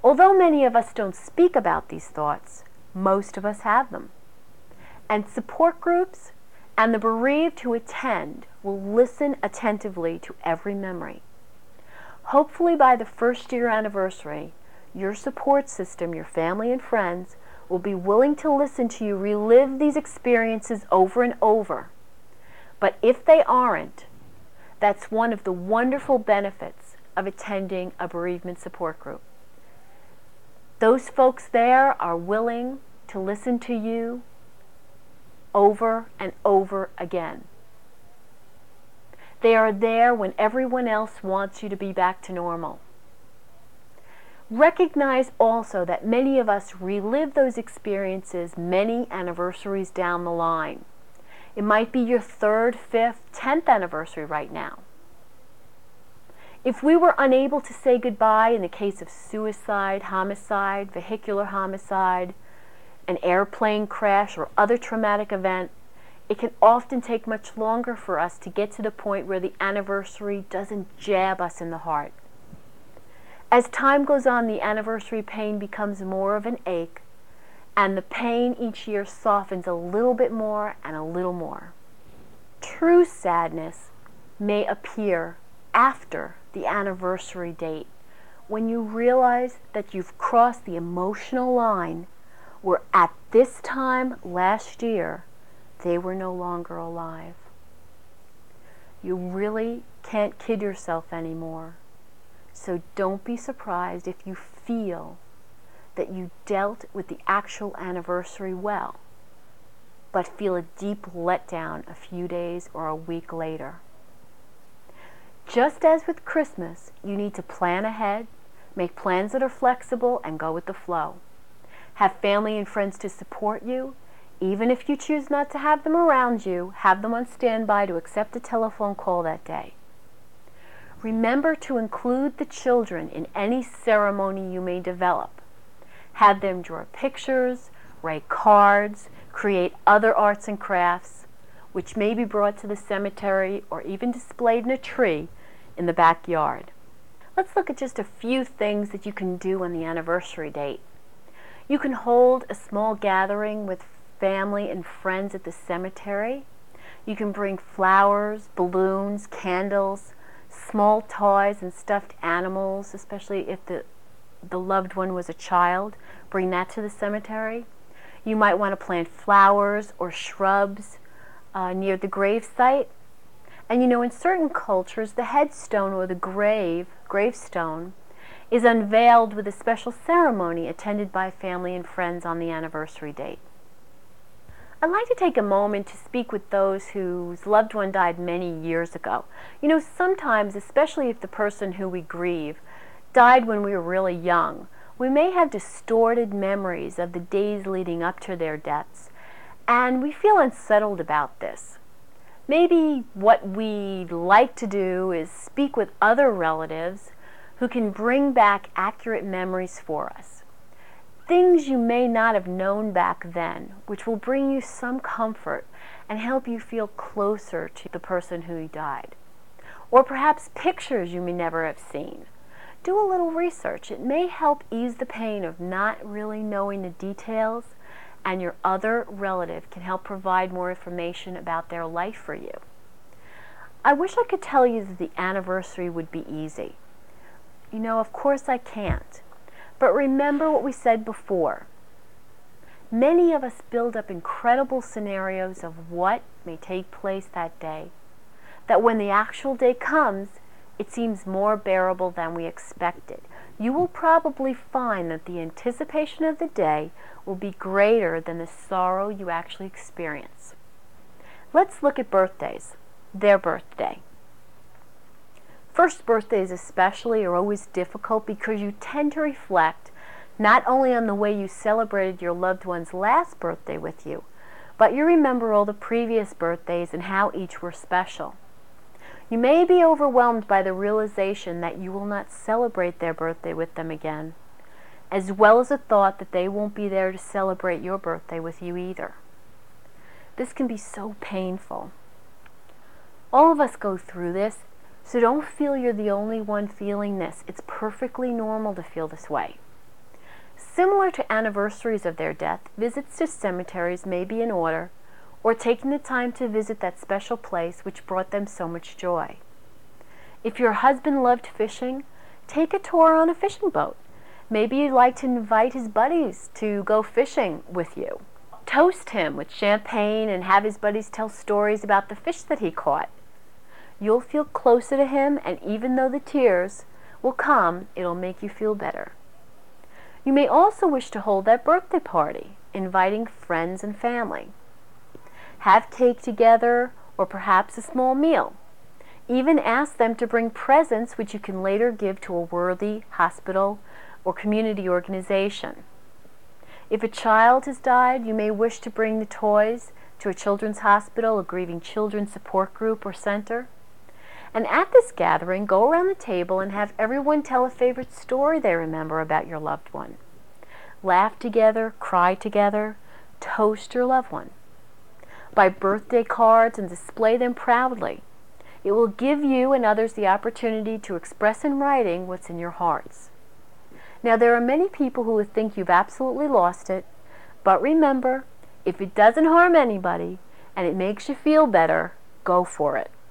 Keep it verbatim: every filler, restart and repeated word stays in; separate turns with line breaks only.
Although many of us don't speak about these thoughts, most of us have them. And support groups and the bereaved who attend will listen attentively to every memory. Hopefully by the first year anniversary, your support system, your family and friends, will be willing to listen to you relive these experiences over and over. But if they aren't, that's one of the wonderful benefits of attending a bereavement support group. Those folks there are willing to listen to you over and over again. They are there when everyone else wants you to be back to normal. Recognize also that many of us relive those experiences many anniversaries down the line. It might be your third, fifth, tenth anniversary right now. If we were unable to say goodbye in the case of suicide, homicide, vehicular homicide, an airplane crash, or other traumatic event, it can often take much longer for us to get to the point where the anniversary doesn't jab us in the heart. As time goes on, the anniversary pain becomes more of an ache, and the pain each year softens a little bit more and a little more. True sadness may appear after the anniversary date, when you realize that you've crossed the emotional line where at this time last year, they were no longer alive. You really can't kid yourself anymore. So don't be surprised if you feel that you dealt with the actual anniversary well, but feel a deep letdown a few days or a week later. Just as with Christmas, you need to plan ahead, make plans that are flexible, and go with the flow. Have family and friends to support you. Even if you choose not to have them around you, have them on standby to accept a telephone call that day. Remember to include the children in any ceremony you may develop. Have them draw pictures, write cards, create other arts and crafts, which may be brought to the cemetery or even displayed in a tree in the backyard. Let's look at just a few things that you can do on the anniversary date. You can hold a small gathering with family and friends at the cemetery. You can bring flowers, balloons, candles, small toys and stuffed animals, especially if the, the loved one was a child. Bring that to the cemetery. You might want to plant flowers or shrubs uh, near the grave site. And you know, in certain cultures, the headstone or the grave, gravestone, is unveiled with a special ceremony attended by family and friends on the anniversary date. I'd like to take a moment to speak with those whose loved one died many years ago. You know, sometimes, especially if the person who we grieve died when we were really young, we may have distorted memories of the days leading up to their deaths, and we feel unsettled about this. Maybe what we'd like to do is speak with other relatives who can bring back accurate memories for us. Things you may not have known back then, which will bring you some comfort and help you feel closer to the person who died. Or perhaps pictures you may never have seen. Do a little research. It may help ease the pain of not really knowing the details, and your other relative can help provide more information about their life for you. I wish I could tell you that the anniversary would be easy. You know, of course I can't. But remember what we said before. Many of us build up incredible scenarios of what may take place that day, that when the actual day comes, it seems more bearable than we expected. You will probably find that the anticipation of the day will be greater than the sorrow you actually experience. Let's look at birthdays, their birthday. First birthdays especially are always difficult because you tend to reflect not only on the way you celebrated your loved one's last birthday with you, but you remember all the previous birthdays and how each were special. You may be overwhelmed by the realization that you will not celebrate their birthday with them again, as well as the thought that they won't be there to celebrate your birthday with you either. This can be so painful. All of us go through this, so don't feel you're the only one feeling this. It's perfectly normal to feel this way. Similar to anniversaries of their death, visits to cemeteries may be in order, or taking the time to visit that special place which brought them so much joy. If your husband loved fishing, take a tour on a fishing boat. Maybe you'd like to invite his buddies to go fishing with you. Toast him with champagne and have his buddies tell stories about the fish that he caught. You'll feel closer to him, and even though the tears will come, it'll make you feel better. You may also wish to hold that birthday party, inviting friends and family. Have cake together, or perhaps a small meal. Even ask them to bring presents which you can later give to a worthy hospital or community organization. If a child has died, you may wish to bring the toys to a children's hospital, a grieving children's support group or center. And at this gathering, go around the table and have everyone tell a favorite story they remember about your loved one. Laugh together, cry together, toast your loved one. Buy birthday cards and display them proudly. It will give you and others the opportunity to express in writing what's in your hearts. Now, there are many people who would think you've absolutely lost it, but remember, if it doesn't harm anybody and it makes you feel better, go for it.